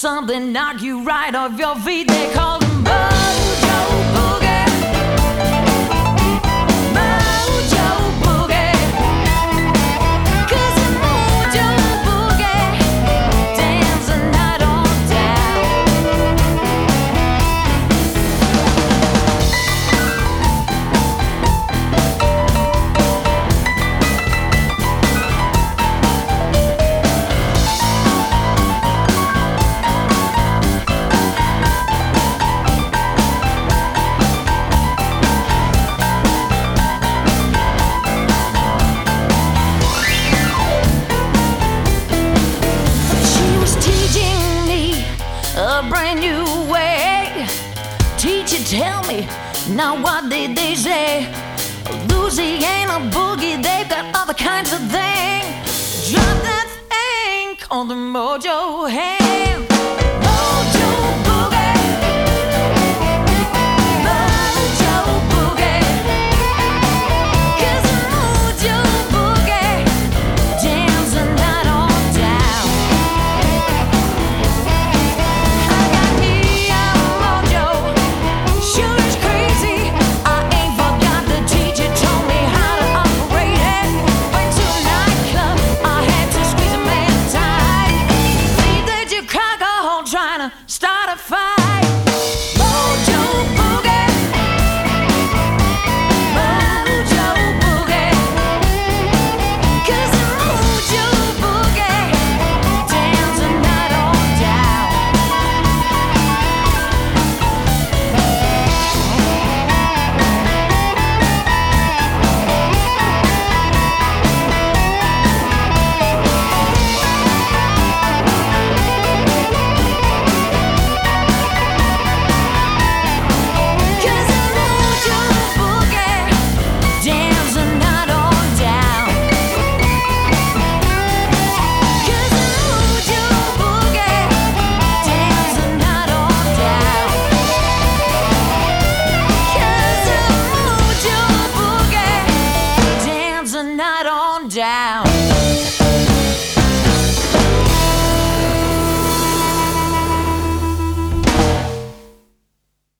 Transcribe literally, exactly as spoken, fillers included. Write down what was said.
something knock you right off your feet. They call them Mojo Boogie. Mojo Boogie. 'Cause the Mojo Boogie dance the night on down. A brand new way. Teacher, tell me, now what did they say? Louisiana boogie, they've got other kinds of things. Drop that thing on the Mojo hand. Mojo Boogie. Mojo Boogie. 'Cause the Mojo Boogie dance the night on down. Start a fight. Mojo Boogie. Mojo Boogie. 'Cause the Mojo Boogie dance the night on down. Night on down.